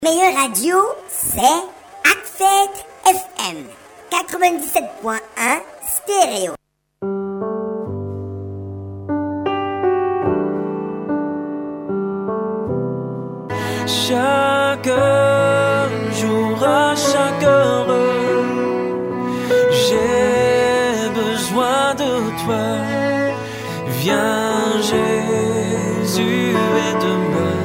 Meilleure radio, c'est Akfet FM 97.1 stéréo. Chaque jour, à chaque heure, j'ai besoin de toi. Viens Jésus et demeure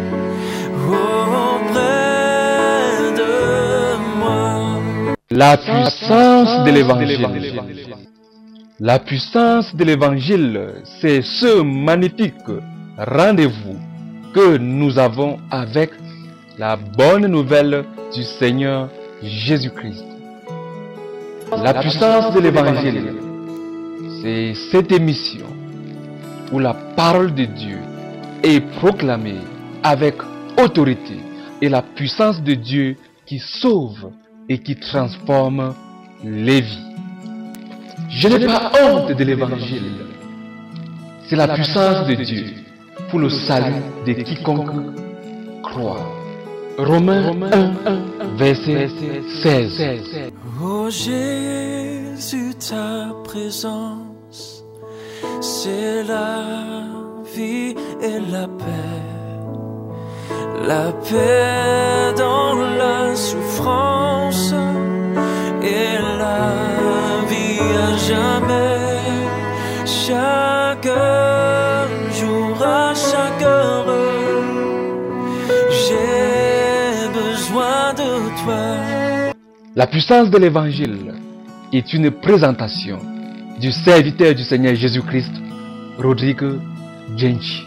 auprès de moi. La puissance de l'évangile. La puissance de l'évangile, c'est ce magnifique rendez-vous que nous avons avec la bonne nouvelle du Seigneur Jésus-Christ. La puissance de l'évangile, c'est cette émission où la parole de Dieu est proclamée avec autorité et la puissance de Dieu qui sauve et qui transforme les vies. Je n'ai pas honte de l'évangile. C'est la puissance de Dieu pour le salut de quiconque croit. Romains 1, verset 16. Oh Jésus, ta présence, c'est la vie et la paix. La paix dans la souffrance et la vie à jamais. Chaque jour, à chaque heure, j'ai besoin de toi. La puissance de l'évangile est une présentation du serviteur du Seigneur Jésus-Christ, Rodrigue Djenchi.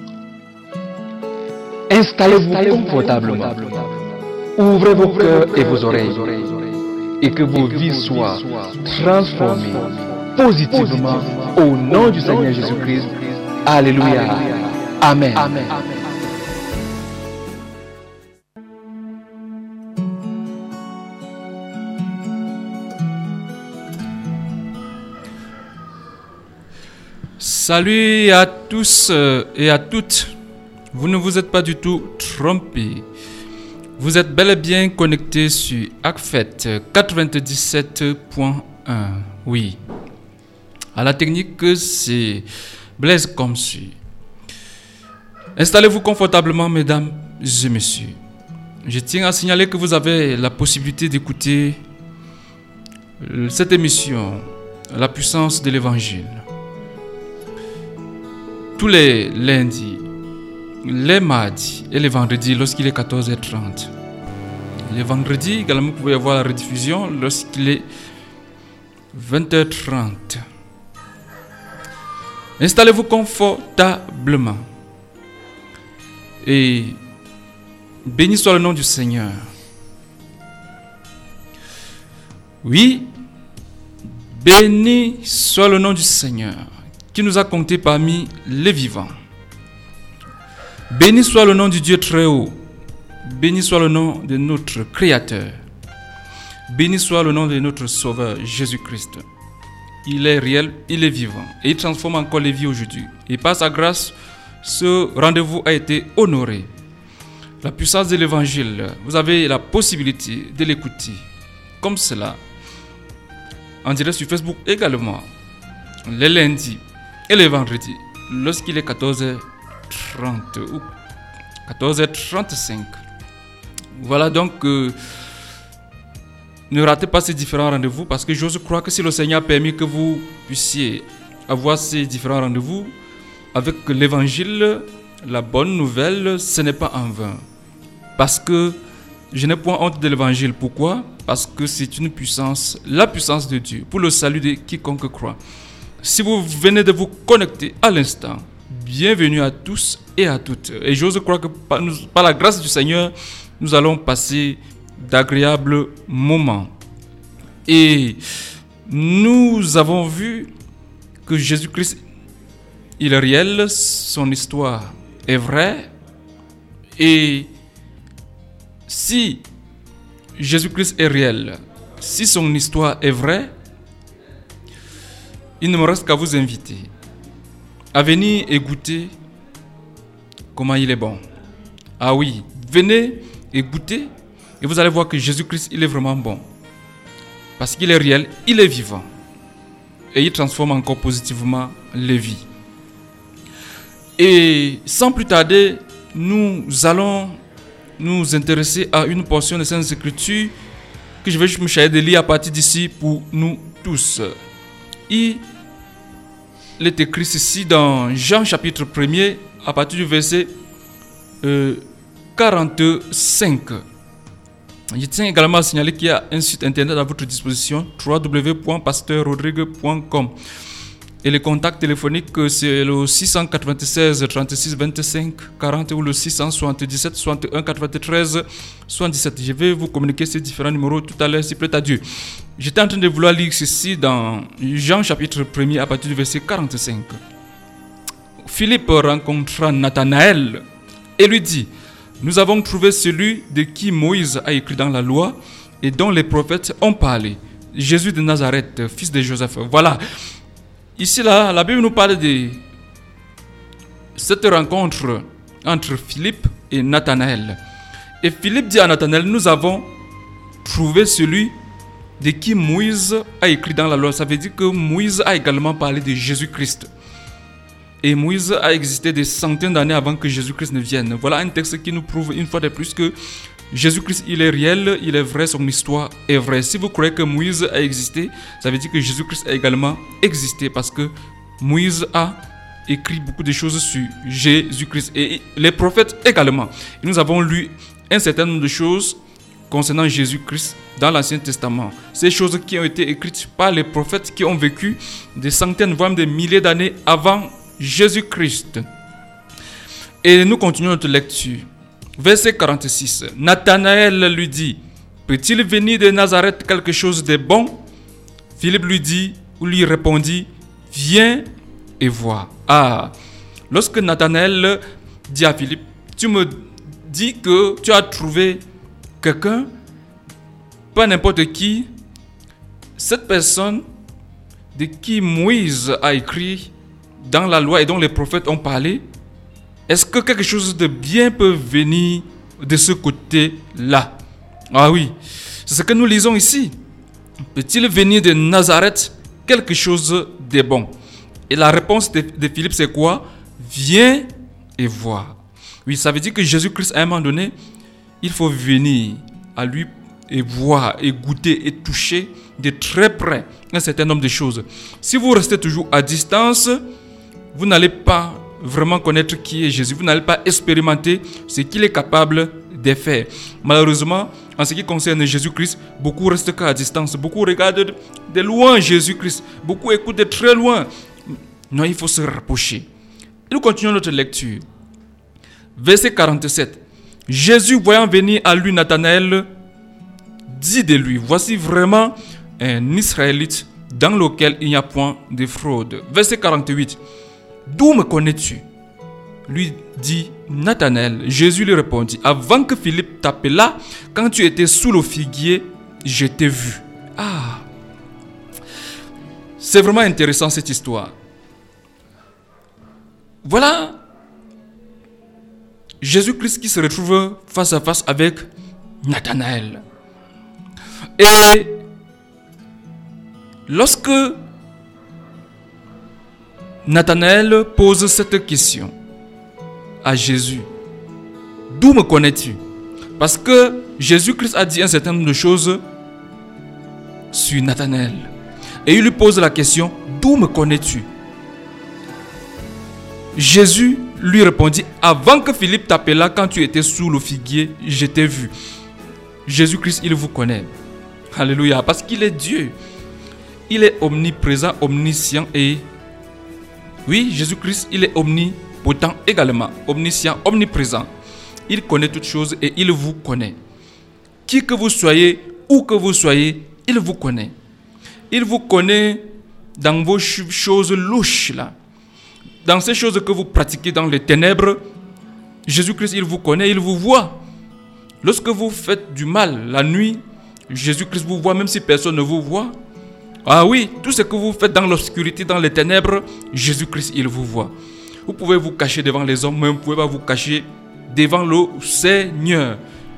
Installez-vous confortablement, ouvrez vos cœurs et vos oreilles, et que vos vies soient transformées positivement au nom du Seigneur Jésus-Christ. Alléluia. Amen. Salut à tous et à toutes. Vous ne vous êtes pas du tout trompés. Vous êtes bel et bien connectés sur Akfet 97.1. Oui. À la technique, c'est Blaise Komsu. Installez-vous confortablement, mesdames et messieurs. Je tiens à signaler que vous avez la possibilité d'écouter cette émission, La puissance de l'évangile, tous les lundis, les mardis et les vendredis lorsqu'il est 14h30. Les vendredis également, vous pouvez avoir la rediffusion lorsqu'il est 20h30. Installez-vous confortablement et béni soit le nom du Seigneur. Oui, béni soit le nom du Seigneur qui nous a comptés parmi les vivants. Béni soit le nom du Dieu très haut. Béni soit le nom de notre Créateur. Béni soit le nom de notre Sauveur Jésus-Christ. Il est réel, il est vivant et il transforme encore les vies aujourd'hui. Et par sa grâce, ce rendez-vous a été honoré. La puissance de l'évangile, vous avez la possibilité de l'écouter comme cela, en direct sur Facebook également, les lundis et les vendredis, lorsqu'il est 14h30 ou 14h35. Voilà donc, ne ratez pas ces différents rendez-vous parce que j'ose croire que si le Seigneur a permis que vous puissiez avoir ces différents rendez-vous avec l'évangile, la bonne nouvelle, ce n'est pas en vain. Parce que je n'ai point honte de l'évangile. Pourquoi? Parce que c'est une puissance, la puissance de Dieu pour le salut de quiconque croit. Si vous venez de vous connecter à l'instant, bienvenue à tous et à toutes. Et j'ose croire que par la grâce du Seigneur, nous allons passer d'agréables moments. Et nous avons vu que Jésus-Christ, il est réel, son histoire est vraie. Et si Jésus-Christ est réel, si son histoire est vraie, il ne me reste qu'à vous inviter à venir et goûter comment il est bon. Ah oui, venez et goûtez. Et vous allez voir que Jésus-Christ, il est vraiment bon. Parce qu'il est réel, il est vivant. Et il transforme encore positivement les vies. Et sans plus tarder, nous allons nous intéresser à une portion de Saintes Écritures que je vais juste me charger de lire à partir d'ici pour nous tous. Il est écrit ceci dans Jean chapitre 1er à partir du verset 45. Je tiens également à signaler qu'il y a un site internet à votre disposition, www.pasteur-rodrigue.com. Et les contacts téléphoniques, c'est le 696 36 25 40 ou le 677 61 93 77. Je vais vous communiquer ces différents numéros tout à l'heure, s'il plaît à Dieu. J'étais en train de vouloir lire ceci dans Jean chapitre 1er à partir du verset 45. Philippe rencontra Nathanaël et lui dit: nous avons trouvé celui de qui Moïse a écrit dans la loi et dont les prophètes ont parlé, Jésus de Nazareth, fils de Joseph. Voilà. Ici, là, la Bible nous parle de cette rencontre entre Philippe et Nathanaël. Et Philippe dit à Nathanaël: nous avons trouvé celui de qui Moïse a écrit dans la loi. Ça veut dire que Moïse a également parlé de Jésus-Christ. Et Moïse a existé des centaines d'années avant que Jésus-Christ ne vienne. Voilà un texte qui nous prouve une fois de plus que Jésus-Christ, il est réel, il est vrai, son histoire est vraie. Si vous croyez que Moïse a existé, ça veut dire que Jésus-Christ a également existé, parce que Moïse a écrit beaucoup de choses sur Jésus-Christ et les prophètes également. Et nous avons lu un certain nombre de choses concernant Jésus-Christ dans l'Ancien Testament. Ces choses qui ont été écrites par les prophètes qui ont vécu des centaines, voire des milliers d'années avant Jésus-Christ. Et nous continuons notre lecture. Verset 46. Nathanaël lui dit: peut-il venir de Nazareth quelque chose de bon? Philippe lui répondit: viens et vois. Ah, lorsque Nathanaël dit à Philippe: tu me dis que tu as trouvé quelqu'un, pas n'importe qui, cette personne de qui Moïse a écrit dans la loi et dont les prophètes ont parlé, est-ce que quelque chose de bien peut venir de ce côté-là? Ah oui, c'est ce que nous lisons ici. Peut-il venir de Nazareth quelque chose de bon? Et la réponse de Philippe, c'est quoi? Viens et vois. Oui, ça veut dire que Jésus-Christ, à un moment donné, il faut venir à lui et voir et goûter et toucher de très près un certain nombre de choses. Si vous restez toujours à distance, vous n'allez pas vraiment connaître qui est Jésus. Vous n'allez pas expérimenter ce qu'il est capable de faire. Malheureusement, en ce qui concerne Jésus-Christ, beaucoup restent qu'à distance. Beaucoup regardent de loin Jésus-Christ. Beaucoup écoutent de très loin. Non, il faut se rapprocher. Nous continuons notre lecture. Verset 47. Jésus, voyant venir à lui Nathanaël, dit de lui: voici vraiment un Israélite dans lequel il n'y a point de fraude. Verset 48. D'où me connais-tu? Lui dit Nathanaël. Jésus lui répondit: avant que Philippe t'appelât, quand tu étais sous le figuier, je t'ai vu. Ah, c'est vraiment intéressant cette histoire. Voilà Jésus-Christ qui se retrouve face à face avec Nathanaël. Et lorsque Nathanaël pose cette question à Jésus: d'où me connais-tu? Parce que Jésus-Christ a dit un certain nombre de choses sur Nathanaël. Et il lui pose la question: d'où me connais-tu? Jésus lui répondit: avant que Philippe t'appelât, quand tu étais sous le figuier, je t'ai vu. Jésus-Christ, il vous connaît. Alléluia. Parce qu'il est Dieu. Il est omniprésent, omniscient et... Oui, Jésus-Christ, il est omnipotent également. Omniscient, omniprésent. Il connaît toutes choses et il vous connaît. Qui que vous soyez, où que vous soyez, il vous connaît. Il vous connaît dans vos choses louches là. Dans ces choses que vous pratiquez dans les ténèbres, Jésus-Christ, il vous connaît, il vous voit. Lorsque vous faites du mal la nuit, Jésus-Christ vous voit même si personne ne vous voit. Ah oui, tout ce que vous faites dans l'obscurité, dans les ténèbres, Jésus-Christ, il vous voit. Vous pouvez vous cacher devant les hommes, mais vous ne pouvez pas vous cacher devant le Seigneur.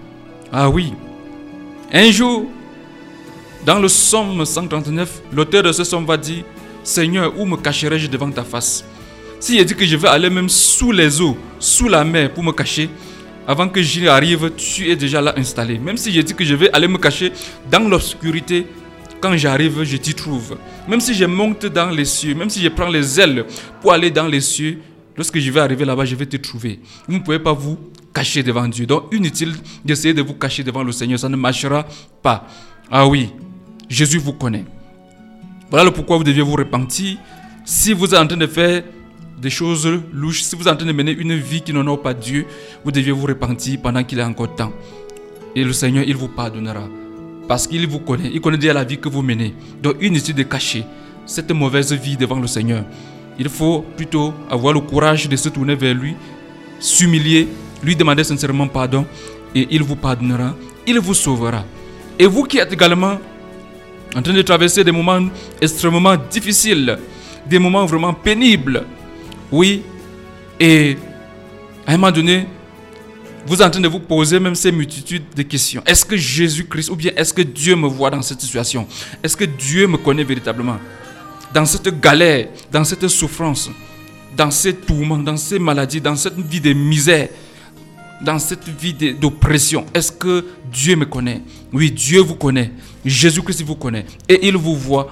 Ah oui. Un jour, dans le psaume 139, l'auteur de ce psaume va dire: Seigneur, où me cacherai-je devant ta face? Si je dis que je vais aller même sous les eaux, sous la mer pour me cacher, avant que j'y arrive, tu es déjà là installé. Même si je dis que je vais aller me cacher dans l'obscurité, quand j'arrive, je t'y trouve. Même si je monte dans les cieux, même si je prends les ailes pour aller dans les cieux, lorsque je vais arriver là-bas, je vais te trouver. Vous ne pouvez pas vous cacher devant Dieu. Donc, inutile d'essayer de vous cacher devant le Seigneur. Ça ne marchera pas. Ah oui, Jésus vous connaît. Voilà le pourquoi vous deviez vous repentir. Si vous êtes en train de faire des choses louches, si vous êtes en train de mener une vie qui n'honore pas Dieu, vous deviez vous repentir pendant qu'il est encore temps. Et le Seigneur, il vous pardonnera. Parce qu'il vous connaît. Il connaît déjà la vie que vous menez. Donc, inutile de cacher cette mauvaise vie devant le Seigneur. Il faut plutôt avoir le courage de se tourner vers lui, s'humilier, lui demander sincèrement pardon, et il vous pardonnera, il vous sauvera. Et vous qui êtes également en train de traverser des moments extrêmement difficiles, des moments vraiment pénibles, oui, et à un moment donné, vous êtes en train de vous poser même ces multitudes de questions. Est-ce que Jésus-Christ, ou bien est-ce que Dieu me voit dans cette situation? Est-ce que Dieu me connaît véritablement? Dans cette galère, dans cette souffrance, dans ces tourments, dans ces maladies, dans cette vie de misère, dans cette vie d'oppression, est-ce que Dieu me connaît? Oui, Dieu vous connaît. Jésus-Christ vous connaît. Et il vous voit.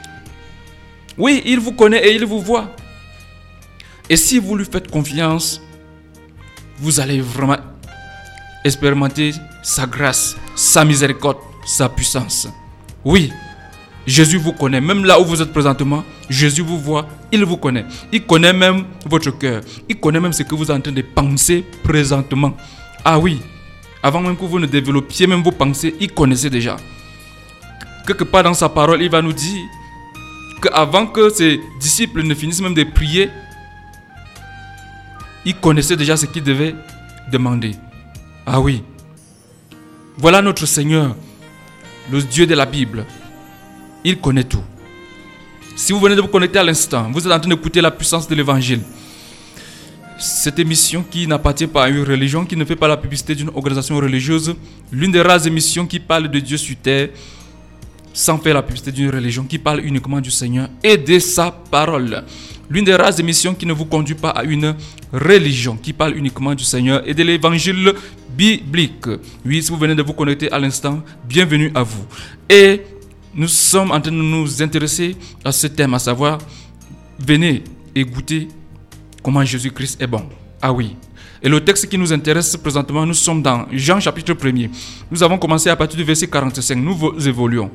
Oui, il vous connaît et il vous voit. Et si vous lui faites confiance, vous allez vraiment expérimenter sa grâce, sa miséricorde, sa puissance. Oui, Jésus vous connaît. Même là où vous êtes présentement, Jésus vous voit, il vous connaît. Il connaît même votre cœur. Il connaît même ce que vous êtes en train de penser présentement. Ah oui, avant même que vous ne développiez même vos pensées, il connaissait déjà. Quelque part dans sa parole, il va nous dire qu'avant que ses disciples ne finissent même de prier, il connaissait déjà ce qu'il devait demander. Ah oui. Voilà notre Seigneur, le Dieu de la Bible. Il connaît tout. Si vous venez de vous connecter à l'instant, vous êtes en train d'écouter la puissance de l'évangile. Cette émission qui n'appartient pas à une religion, qui ne fait pas la publicité d'une organisation religieuse, l'une des rares émissions qui parle de Dieu sur terre, sans faire la publicité d'une religion, qui parle uniquement du Seigneur et de sa parole. L'une des rares émissions qui ne vous conduit pas à une religion, qui parle uniquement du Seigneur et de l'évangile biblique. Oui, si vous venez de vous connecter à l'instant, bienvenue à vous. Et nous sommes en train de nous intéresser à ce thème, à savoir, venez et goûtez comment Jésus-Christ est bon. Ah oui. Et le texte qui nous intéresse présentement, nous sommes dans Jean chapitre 1er. Nous avons commencé à partir du verset 45. Nous évoluons.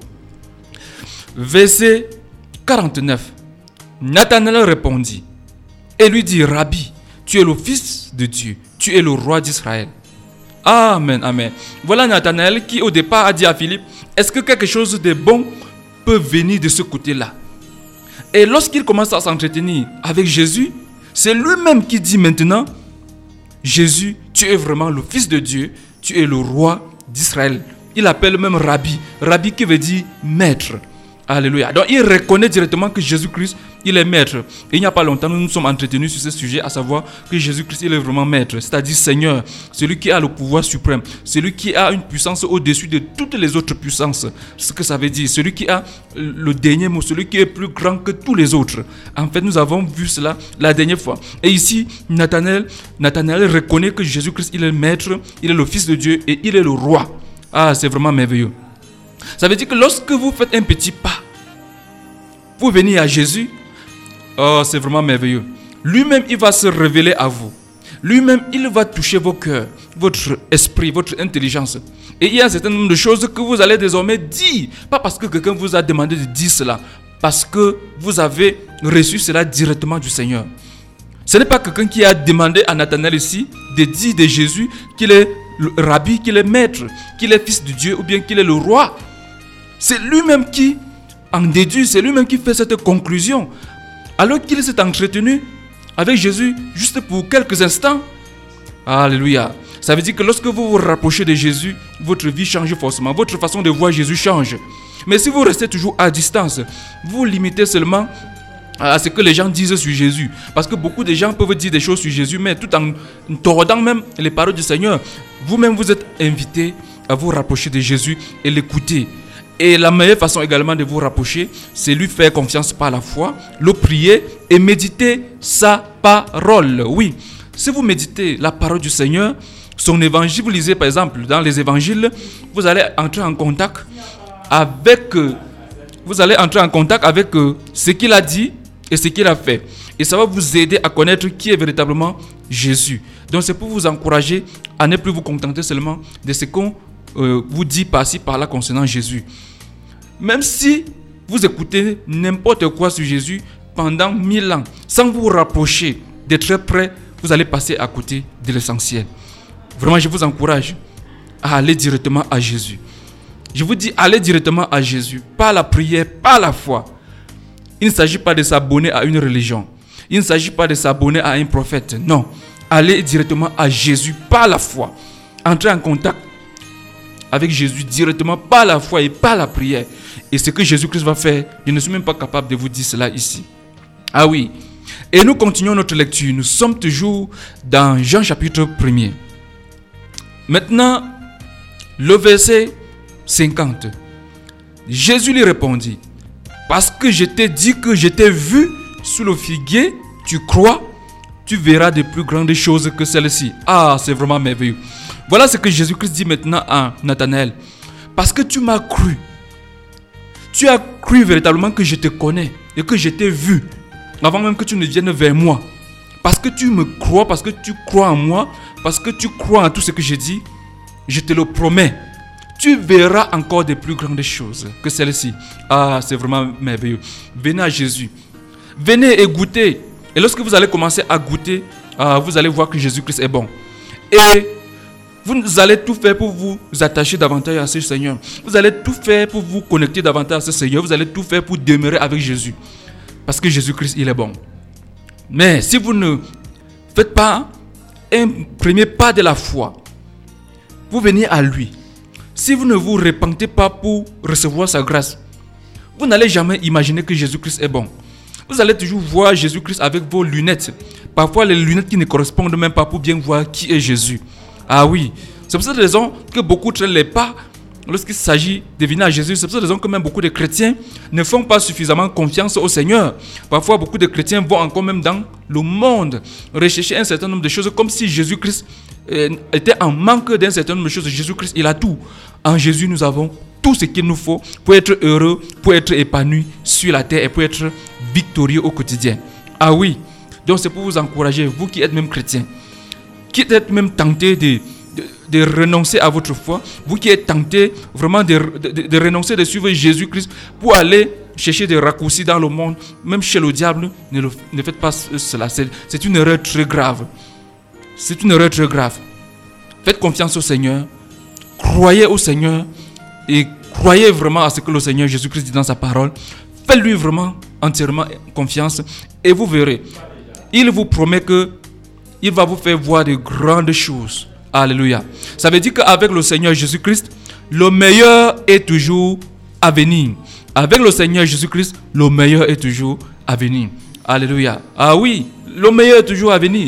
Verset 49. Nathanaël répondit et lui dit: Rabbi, tu es le Fils de Dieu, tu es le roi d'Israël. Amen, amen. Voilà Nathanaël qui au départ a dit à Philippe: est-ce que quelque chose de bon peut venir de ce côté-là? Et lorsqu'il commence à s'entretenir avec Jésus, c'est lui-même qui dit maintenant: Jésus, tu es vraiment le Fils de Dieu, tu es le roi d'Israël. Il appelle même Rabbi, Rabbi qui veut dire maître. Alléluia. Donc il reconnaît directement que Jésus-Christ, il est maître. Et il n'y a pas longtemps, nous nous sommes entretenus sur ce sujet, à savoir que Jésus-Christ, il est vraiment maître, c'est-à-dire Seigneur, celui qui a le pouvoir suprême, celui qui a une puissance au-dessus de toutes les autres puissances. Ce que ça veut dire, celui qui a le dernier mot, celui qui est plus grand que tous les autres. En fait, nous avons vu cela la dernière fois. Et ici, Nathanaël reconnaît que Jésus-Christ, il est maître, il est le Fils de Dieu et il est le roi. Ah, c'est vraiment merveilleux. Ça veut dire que lorsque vous faites un petit pas, vous venez à Jésus, oh, c'est vraiment merveilleux. Lui-même, il va se révéler à vous. Lui-même, il va toucher vos cœurs, votre esprit, votre intelligence. Et il y a un certain nombre de choses que vous allez désormais dire. Pas parce que quelqu'un vous a demandé de dire cela, parce que vous avez reçu cela directement du Seigneur. Ce n'est pas quelqu'un qui a demandé à Nathanaël ici de dire de Jésus qu'il est le rabbi, qu'il est maître, qu'il est fils de Dieu ou bien qu'il est le roi. C'est lui-même qui en déduit, c'est lui-même qui fait cette conclusion. Alors qu'il s'est entretenu avec Jésus juste pour quelques instants. Alléluia. Ça veut dire que lorsque vous vous rapprochez de Jésus, votre vie change forcément. Votre façon de voir Jésus change. Mais si vous restez toujours à distance, vous limitez seulement à ce que les gens disent sur Jésus. Parce que beaucoup de gens peuvent dire des choses sur Jésus, mais tout en tordant même les paroles du Seigneur. Vous-même, vous êtes invité à vous rapprocher de Jésus et l'écouter. Et la meilleure façon également de vous rapprocher, c'est lui faire confiance par la foi, le prier et méditer sa parole. Oui, si vous méditez la parole du Seigneur, son évangile, vous lisez par exemple dans les évangiles, vous allez entrer en contact avec ce qu'il a dit et ce qu'il a fait. Et ça va vous aider à connaître qui est véritablement Jésus. Donc c'est pour vous encourager à ne plus vous contenter seulement de ce qu'on vous dit par-ci, par-là concernant Jésus. Même si vous écoutez n'importe quoi sur Jésus pendant 1000 ans, sans vous rapprocher de très près, vous allez passer à côté de l'essentiel. Vraiment, je vous encourage à aller directement à Jésus. Je vous dis, allez directement à Jésus, par la prière, par la foi. Il ne s'agit pas de s'abonner à une religion. Il ne s'agit pas de s'abonner à un prophète. Non, allez directement à Jésus par la foi. Entrez en contact avec Jésus directement par la foi et par la prière. Et ce que Jésus-Christ va faire, je ne suis même pas capable de vous dire cela ici. Ah oui. Et nous continuons notre lecture. Nous sommes toujours dans Jean chapitre 1er. Maintenant, le verset 50. Jésus lui répondit: parce que je t'ai dit que je t'ai vu sous le figuier, tu crois? Tu verras de plus grandes choses que celles-ci. Ah, c'est vraiment merveilleux. Voilà ce que Jésus-Christ dit maintenant à Nathanaël. Parce que tu m'as cru. Tu as cru véritablement que je te connais et que je t'ai vu avant même que tu ne viennes vers moi. Parce que tu me crois, parce que tu crois en moi, parce que tu crois en tout ce que j'ai dit, je te le promets. Tu verras encore de plus grandes choses que celles-ci. Ah, c'est vraiment merveilleux. Venez à Jésus. Venez et goûtez. Et lorsque vous allez commencer à goûter, vous allez voir que Jésus-Christ est bon. Et vous allez tout faire pour vous attacher davantage à ce Seigneur. Vous allez tout faire pour vous connecter davantage à ce Seigneur. Vous allez tout faire pour demeurer avec Jésus. Parce que Jésus-Christ, il est bon. Mais si vous ne faites pas un premier pas de la foi, vous venez à lui. Si vous ne vous repentez pas pour recevoir sa grâce, vous n'allez jamais imaginer que Jésus-Christ est bon. Vous allez toujours voir Jésus-Christ avec vos lunettes. Parfois les lunettes qui ne correspondent même pas pour bien voir qui est Jésus. Ah oui, c'est pour cette raison que beaucoup traînent les pas lorsqu'il s'agit de venir à Jésus. C'est pour cette raison que même beaucoup de chrétiens ne font pas suffisamment confiance au Seigneur. Parfois beaucoup de chrétiens vont encore même dans le monde rechercher un certain nombre de choses comme si Jésus-Christ était en manque d'un certain nombre de choses. Jésus-Christ, il a tout. En Jésus, nous avons tout ce qu'il nous faut pour être heureux, pour être épanoui sur la terre et pour être victorieux au quotidien. Ah oui, donc c'est pour vous encourager, vous qui êtes même chrétiens, qui êtes même tentés de renoncer à votre foi, vous qui êtes tentés vraiment de renoncer, de suivre Jésus-Christ pour aller chercher des raccourcis dans le monde, même chez le diable, ne faites pas cela. C'est une erreur très grave. C'est une erreur très grave. Faites confiance au Seigneur, croyez au Seigneur et croyez vraiment à ce que le Seigneur Jésus-Christ dit dans sa parole. Faites-lui vraiment entièrement confiance et vous verrez. Il vous promet que il va vous faire voir de grandes choses. Alléluia. Ça veut dire qu'avec le Seigneur Jésus-Christ, le meilleur est toujours à venir. Avec le Seigneur Jésus-Christ, le meilleur est toujours à venir. Alléluia. Ah oui, le meilleur est toujours à venir.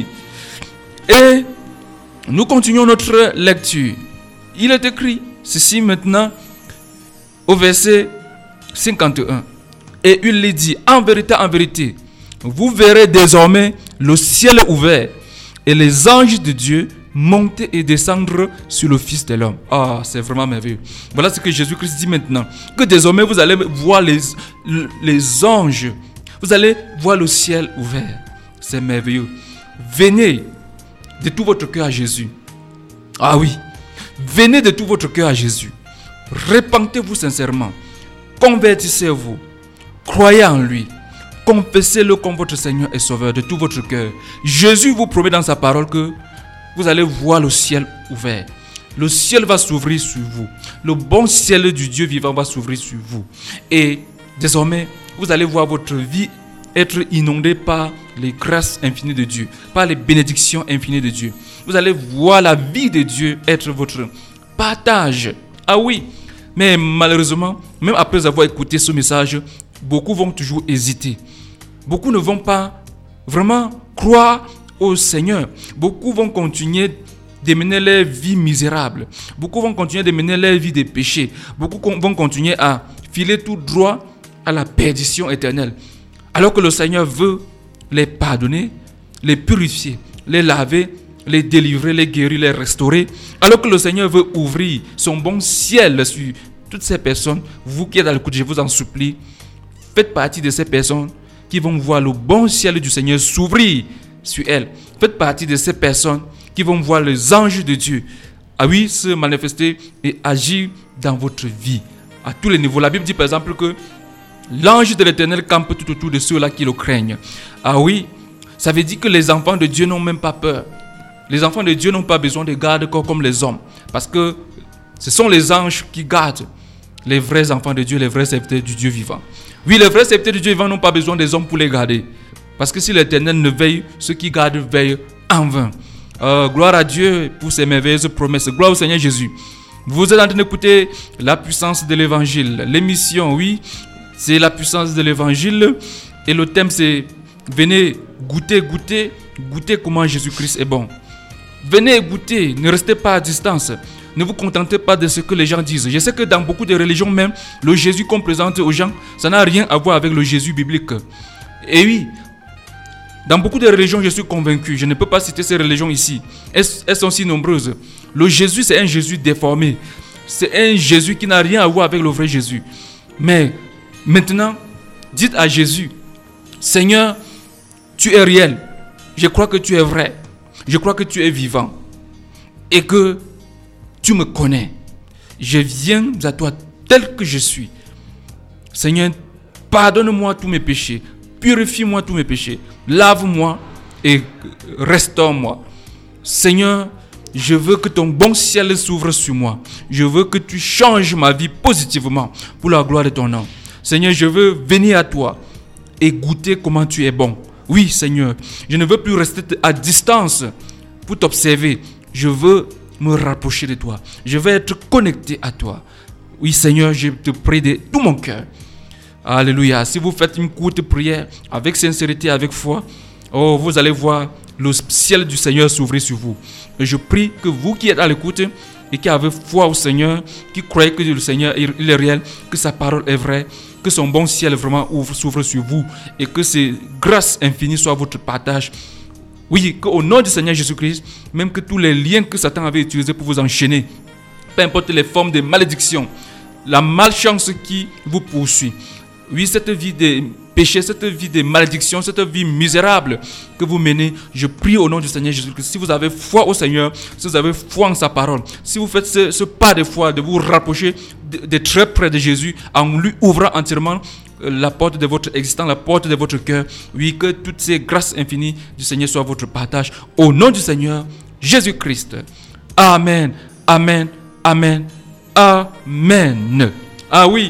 Et nous continuons notre lecture. Il est écrit ceci maintenant au verset 51. Et il lui dit, en vérité, vous verrez désormais le ciel ouvert et les anges de Dieu monter et descendre sur le Fils de l'homme. Ah, c'est vraiment merveilleux. Voilà ce que Jésus-Christ dit maintenant. Que désormais vous allez voir les anges. Vous allez voir le ciel ouvert. C'est merveilleux. Venez de tout votre cœur à Jésus. Ah oui. Venez de tout votre cœur à Jésus. Repentez-vous sincèrement. Convertissez-vous. Croyez en lui. Confessez-le comme votre Seigneur et Sauveur de tout votre cœur. Jésus vous promet dans sa parole que vous allez voir le ciel ouvert. Le ciel va s'ouvrir sur vous. Le bon ciel du Dieu vivant va s'ouvrir sur vous. Et désormais, vous allez voir votre vie être inondée par les grâces infinies de Dieu, par les bénédictions infinies de Dieu. Vous allez voir la vie de Dieu être votre partage. Ah oui, mais malheureusement, même après avoir écouté ce message, beaucoup vont toujours hésiter. Beaucoup ne vont pas vraiment croire au Seigneur. Beaucoup vont continuer de mener leur vie misérable. Beaucoup vont continuer de mener leur vie de péché. Beaucoup vont continuer à filer tout droit à la perdition éternelle. Alors que le Seigneur veut les pardonner, les purifier, les laver, les délivrer, les guérir, les restaurer. Alors que le Seigneur veut ouvrir son bon ciel sur toutes ces personnes. Vous qui êtes à l'écoute, je vous en supplie, faites partie de ces personnes qui vont voir le bon ciel du Seigneur s'ouvrir sur elles. Faites partie de ces personnes qui vont voir les anges de Dieu, se manifester et agir dans votre vie à tous les niveaux. La Bible dit par exemple que l'ange de l'Éternel campe tout autour de ceux-là qui le craignent. Ça veut dire que les enfants de Dieu n'ont même pas peur. Les enfants de Dieu n'ont pas besoin de garde-corps comme les hommes, parce que ce sont les anges qui gardent les vrais enfants de Dieu, les vrais serviteurs du Dieu vivant. Oui, les vrais serviteurs du Dieu vivant n'ont pas besoin des hommes pour les garder, parce que si l'Éternel ne veille, ceux qui gardent veillent en vain. Gloire à Dieu pour ses merveilleuses promesses. Gloire au Seigneur Jésus. Vous êtes en train d'écouter la puissance de l'évangile. L'émission, c'est la puissance de l'évangile. Et le thème, c'est venez goûter comment Jésus-Christ est bon. Venez goûter, ne restez pas à distance. Ne vous contentez pas de ce que les gens disent. Je sais que dans beaucoup de religions même, le Jésus qu'on présente aux gens, ça n'a rien à voir avec le Jésus biblique. Et oui, dans beaucoup de religions, je suis convaincu, je ne peux pas citer ces religions ici. Elles sont si nombreuses. Le Jésus, c'est un Jésus déformé. C'est un Jésus qui n'a rien à voir avec le vrai Jésus. Mais maintenant, dites à Jésus, Seigneur, tu es réel. Je crois que tu es vrai. Je crois que tu es vivant. Et que tu me connais. Je viens à toi tel que je suis. Seigneur, pardonne-moi tous mes péchés. Purifie-moi tous mes péchés. Lave-moi et restaure-moi. Seigneur, je veux que ton bon ciel s'ouvre sur moi. Je veux que tu changes ma vie positivement pour la gloire de ton nom. Seigneur, je veux venir à toi et goûter comment tu es bon. Oui, Seigneur, je ne veux plus rester à distance pour t'observer. Je veux me rapprocher de toi. Je veux être connecté à toi. Oui, Seigneur, je te prie de tout mon cœur. Alléluia. Si vous faites une courte prière avec sincérité, avec foi, vous allez voir le ciel du Seigneur s'ouvrir sur vous. Et je prie que vous qui êtes à l'écoute et qui avez foi au Seigneur, qui croyez que le Seigneur il est réel, que sa parole est vraie, que son bon ciel vraiment s'ouvre sur vous et que ses grâces infinies soient votre partage. Oui, qu'au nom du Seigneur Jésus-Christ, même que tous les liens que Satan avait utilisés pour vous enchaîner, peu importe les formes de malédiction, la malchance qui vous poursuit, oui, cette vie de péché, cette vie de malédiction, cette vie misérable que vous menez, je prie au nom du Seigneur Jésus-Christ. Si vous avez foi au Seigneur, si vous avez foi en sa parole, si vous faites ce pas de foi, de vous rapprocher de très près de Jésus, en lui ouvrant entièrement la porte de votre existence, la porte de votre cœur, oui, que toutes ces grâces infinies du Seigneur soient votre partage. Au nom du Seigneur Jésus-Christ. Amen, amen, amen, amen. Ah oui.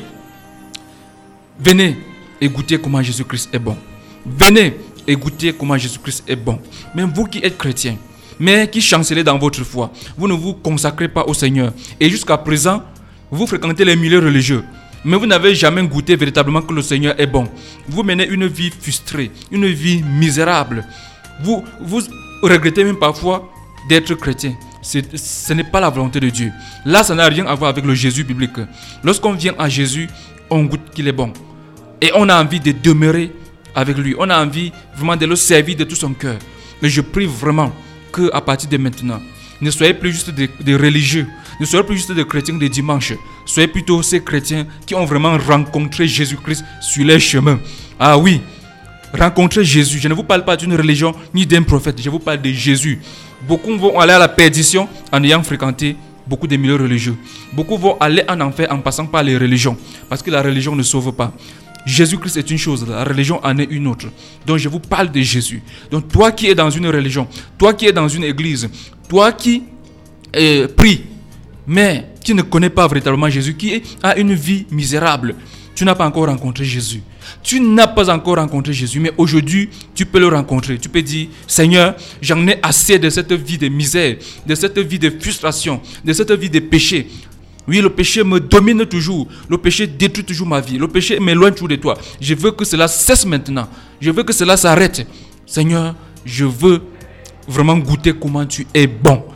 Venez et goûtez comment Jésus-Christ est bon. Venez et goûtez comment Jésus-Christ est bon. Même vous qui êtes chrétiens, mais qui chancelez dans votre foi, vous ne vous consacrez pas au Seigneur. Et jusqu'à présent, vous fréquentez les milieux religieux, mais vous n'avez jamais goûté véritablement que le Seigneur est bon. Vous menez une vie frustrée, une vie misérable. Vous regrettez même parfois d'être chrétien. Ce n'est pas la volonté de Dieu. Là, ça n'a rien à voir avec le Jésus biblique. Lorsqu'on vient à Jésus, on goûte qu'il est bon. Et on a envie de demeurer avec lui. On a envie vraiment de le servir de tout son cœur. Mais je prie vraiment qu'à partir de maintenant, ne soyez plus juste des religieux. Ne soyez plus juste des chrétiens de dimanche. Soyez plutôt ces chrétiens qui ont vraiment rencontré Jésus-Christ sur leur chemin. Ah oui, rencontrer Jésus. Je ne vous parle pas d'une religion ni d'un prophète. Je vous parle de Jésus. Beaucoup vont aller à la perdition en ayant fréquenté beaucoup de milieux religieux. Beaucoup vont aller en enfer en passant par les religions. Parce que la religion ne sauve pas. Jésus-Christ est une chose, la religion en est une autre. Donc je vous parle de Jésus. Donc toi qui es dans une religion, toi qui es dans une église, toi qui prie, mais qui ne connaît pas véritablement Jésus, qui a une vie misérable, tu n'as pas encore rencontré Jésus. Tu n'as pas encore rencontré Jésus, mais aujourd'hui, tu peux le rencontrer. Tu peux dire, Seigneur, j'en ai assez de cette vie de misère, de cette vie de frustration, de cette vie de péché. Oui, le péché me domine toujours. Le péché détruit toujours ma vie. Le péché m'éloigne toujours de toi. Je veux que cela cesse maintenant. Je veux que cela s'arrête. Seigneur, je veux vraiment goûter comment tu es bon.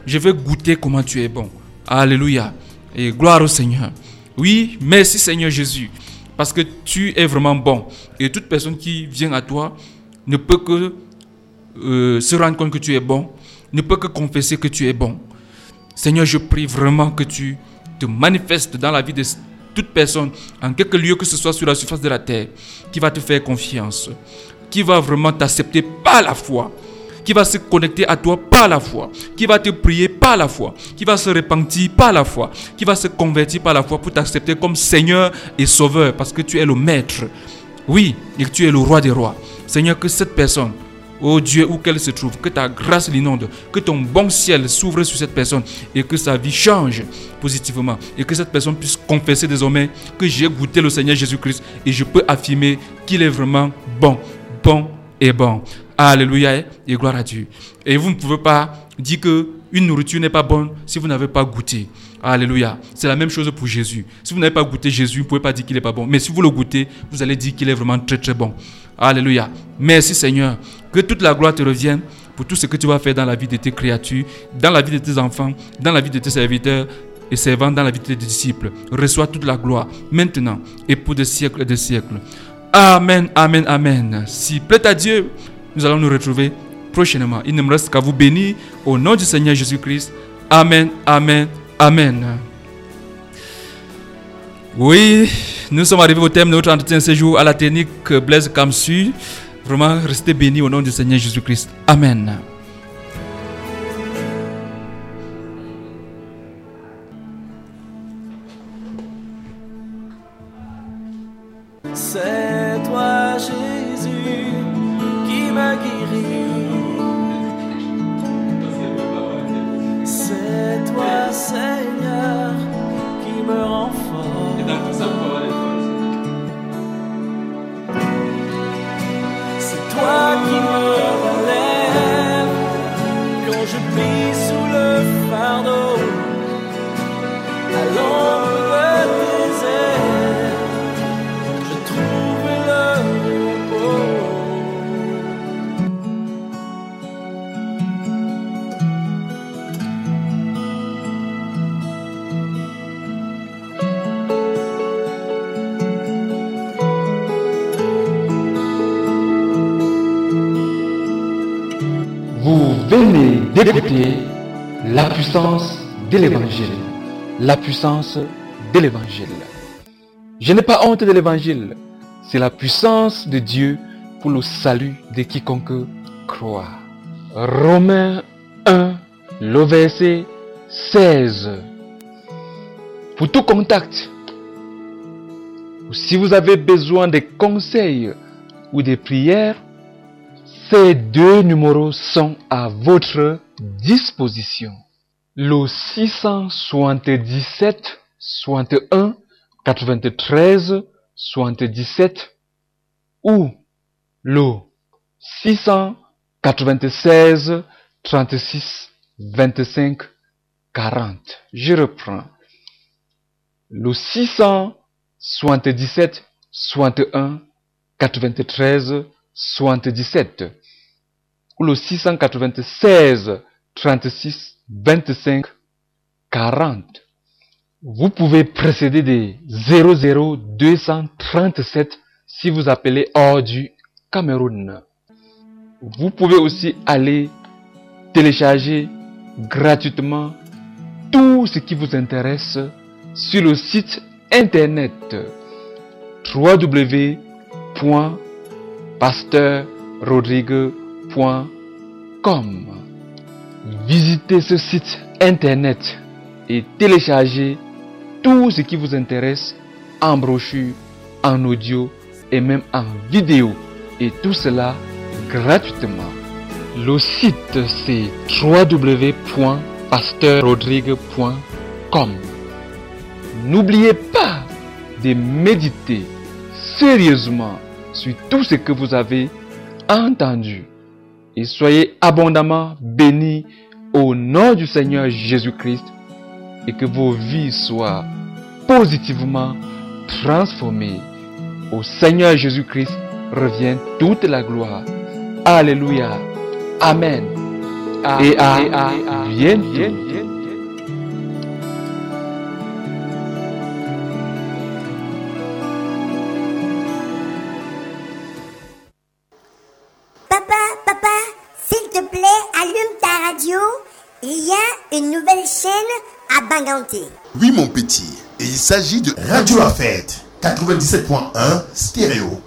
je veux goûter comment tu es bon. Alléluia. Et gloire au Seigneur. Oui, merci Seigneur Jésus, parce que tu es vraiment bon. Et toute personne qui vient à toi ne peut que se rendre compte que tu es bon, ne peut que confesser que tu es bon. Seigneur, je prie vraiment que tu te manifestes dans la vie de toute personne, en quelque lieu que ce soit sur la surface de la terre, qui va te faire confiance, qui va vraiment t'accepter par la foi, qui va se connecter à toi par la foi, qui va te prier par la foi, qui va se repentir par la foi, qui va se convertir par la foi pour t'accepter comme Seigneur et Sauveur, parce que tu es le Maître. Oui, et que tu es le Roi des rois. Seigneur, que cette personne, oh Dieu, où qu'elle se trouve, que ta grâce l'inonde, que ton bon ciel s'ouvre sur cette personne et que sa vie change positivement et que cette personne puisse confesser désormais que j'ai goûté le Seigneur Jésus-Christ et je peux affirmer qu'il est vraiment bon, bon et bon. Alléluia et gloire à Dieu. Et vous ne pouvez pas dire que une nourriture n'est pas bonne si vous n'avez pas goûté. Alléluia. C'est la même chose pour Jésus. Si vous n'avez pas goûté Jésus, vous ne pouvez pas dire qu'il n'est pas bon. Mais si vous le goûtez, vous allez dire qu'il est vraiment très très bon. Alléluia. Merci Seigneur. Que toute la gloire te revienne pour tout ce que tu vas faire dans la vie de tes créatures, dans la vie de tes enfants, dans la vie de tes serviteurs et servants, dans la vie de tes disciples. Reçois toute la gloire maintenant et pour des siècles et des siècles. Amen, amen, amen. Si plaît à Dieu, nous allons nous retrouver prochainement. Il ne me reste qu'à vous bénir au nom du Seigneur Jésus-Christ. Amen, amen, amen. Oui, nous sommes arrivés au thème de notre entretien ce jour à la technique Blaise Kamsu. Vraiment, restez bénis au nom du Seigneur Jésus-Christ. Amen. C'est toi Jésus qui m'a guéri. C'est toi Seigneur qui me rend fort. C'est toi qui me relève quand je plie sous le fardeau. À l'ombre de tes ailes, je trouve le repos. Vous venez d'écouter la puissance de l'évangile. La puissance de l'évangile. Je n'ai pas honte de l'évangile. C'est la puissance de Dieu pour le salut de quiconque croit. Romains 1, le verset 16. Pour tout contact, ou si vous avez besoin de conseils ou de prières, ces deux numéros sont à votre disposition. Le 677 61 93 77 ou le 696 36 25 40. Je reprends. Le 677 61 93 77 ou le 696 36 25 40. Vous pouvez précéder des 00237 si vous appelez hors du Cameroun. Vous pouvez aussi aller télécharger gratuitement tout ce qui vous intéresse sur le site internet www.pasteur-rodrigue.com. Visitez ce site internet et téléchargez tout ce qui vous intéresse en brochure, en audio et même en vidéo. Et tout cela gratuitement. Le site c'est www.pasteur-rodrigue.com. N'oubliez pas de méditer sérieusement sur tout ce que vous avez entendu. Et soyez abondamment bénis au nom du Seigneur Jésus-Christ et que vos vies soient positivement transformées. Au Seigneur Jésus-Christ revient toute la gloire. Alléluia. Amen. à bientôt. Papa, s'il te plaît, allume ta radio. Il y a une nouvelle chaîne à Banganté. Oui, mon petit. Et il s'agit de Radio Afet 97.1 stéréo.